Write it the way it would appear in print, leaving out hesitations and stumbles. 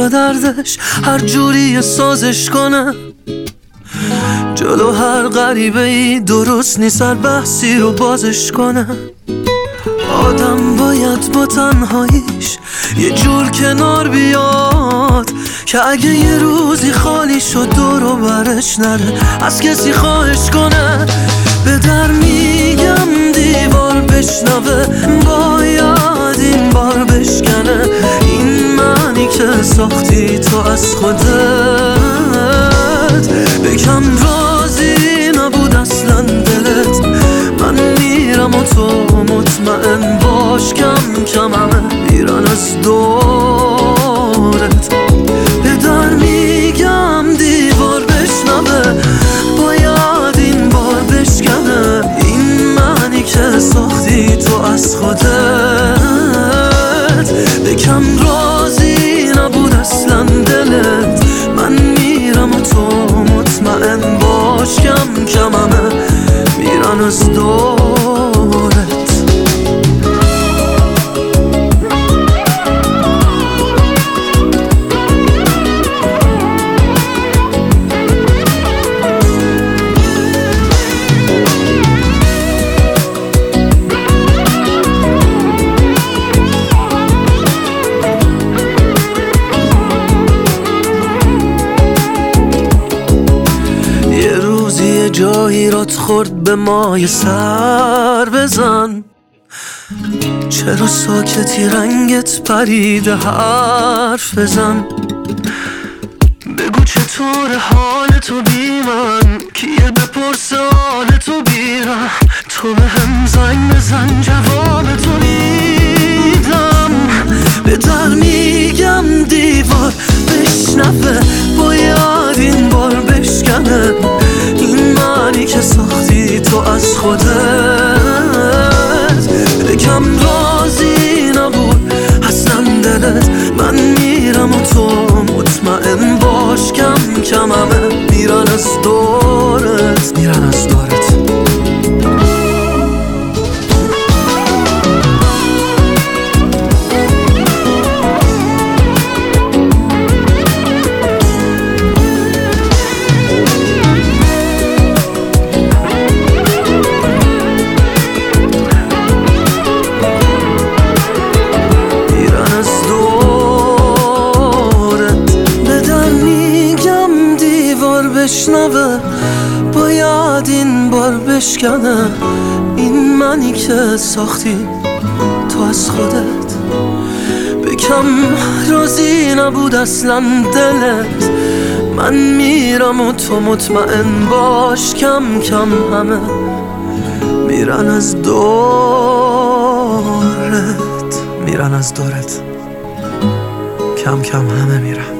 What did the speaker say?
با دردش هر جوری سازش کنه. جلو هر غریبه ای درست نیست هر بحثی رو بازش کنه. آدم باید با تنهاییش یه جور کنار بیاد که اگه یه روزی خالی شد دور و برش نره از کسی خواهش کنه. به در میگم دیوار بشنوه، باید این بار بشکنه. این معنی که ساختی تو از خودت، بگم راضی نبود اصلا دلت. من میرم و تو مطمئن باش کم کم همه میرن از دورت. به در میگم دیوار بشنوه، باید این بار بشکنه. این معنی که ساختی تو از خودت، بکم راضی نبود اصلا دلت. من میرم و تو مطمئن باش کم کم همه میرن از دورت. جایی رات خورد به مای سر بزن. چرا ساکتی رنگت پریده حرف بزن. بگو چطور حال تو بی من، کیه بپرس حال تو بیرم. تو به هم زنگ بزن جواب تو میدم. به در میگم دیوار بشنوه، باید این بار بشکنه. این معنی که ساختی تو از خودت، بگم راضی نبود اصلا دلت. من میرم و تو مطمئن باش کم کم همه میرن از دورت، میرن از دورت. بشنوه، باید این بار بشکنه. این منی که ساختی تو از خودت، بکم راضی نبود اصلا دلت. من میرم و تو مطمئن باش کم کم همه میرن از دورت، میرن از دورت. کم کم همه میرن.